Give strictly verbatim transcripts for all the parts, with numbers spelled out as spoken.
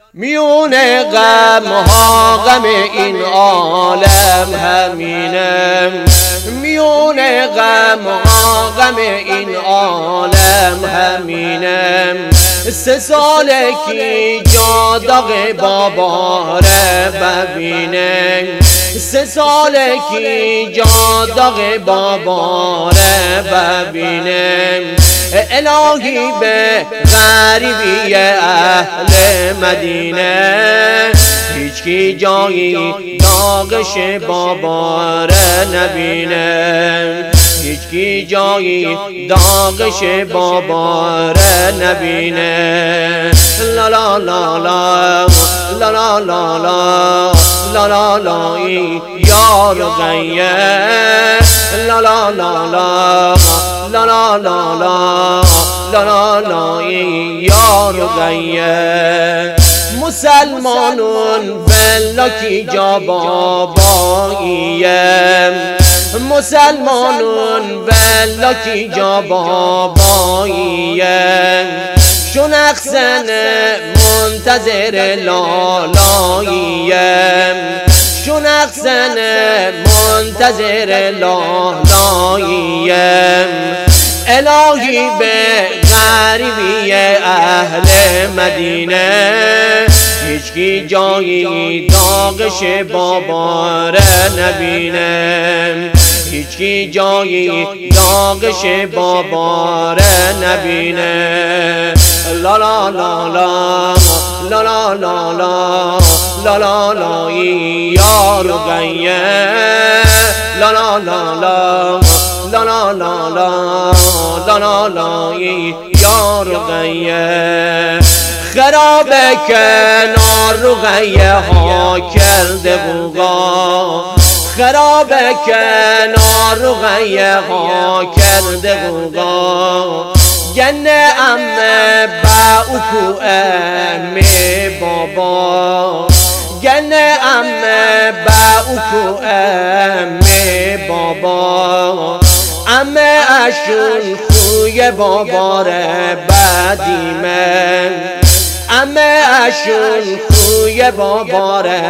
میون غم ها غم این عالم همینم، میون غم ها غم این عالم همینم. سه ساله کی جا داغ بابا را ببینم، سه ساله کی جا داغ بابا را ببینم. الهی به غریبی اهل مدینه هیچ کی جایی داغش بابا را نبینه، هیچ کی جایی داغش بابا را نبینه. لا لا لا لا لا لا لا لا لا لا لا یا رقیه، لا لا لا لا لا لا لا لا لا لا لا یا رقیه. مسلمانون والله کی جا باباییم، مسلمانون والله کی جا باباییم. چون احسن منتظر لالاییم، چون احسن منتظر لالاییم. الهی به غریبی اهل مدینه هیچ کی جایی داغش بابا را نبینه، هیچ کی جایی داغش بابا را نبینه. لا لا لا لا لا لا لا لا لا لا لا یا رقیه، لا لا لا لا لا لا لا لا لا لا لا یا رقیه. خراب کنار رقیه ها کرده بوغا، خراب کنار رقیه ها کرده بوغا. گنه امه با اکو امه بابا، گنه امه با اکو امه بابا. امه اشون خوی بابا را بدیمه، امه اشون خوی بابا را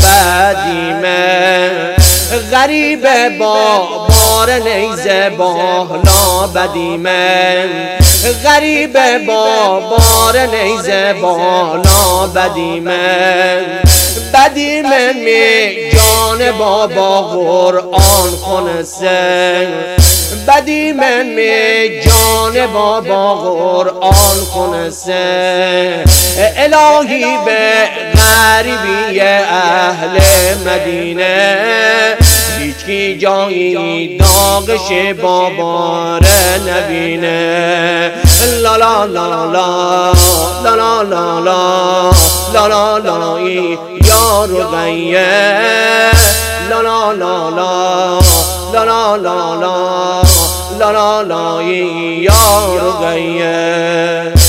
بدیمه. غریب بابار نیزه بالا بدیمه، غریب بابار نیزه بالا بدیمه. بدیمه می جان بابا قرآن خونسه، بدیمه می جان بابا قرآن خونسه. الهی به غریبی اهل مدینه هیچ کی جایی داغش بابا را نبینه. لا لا لا لا لا لا لا لا لا لا لا یا رقیه، لا لا لا لا لا لا لا لا لا لا لا یا رقیه.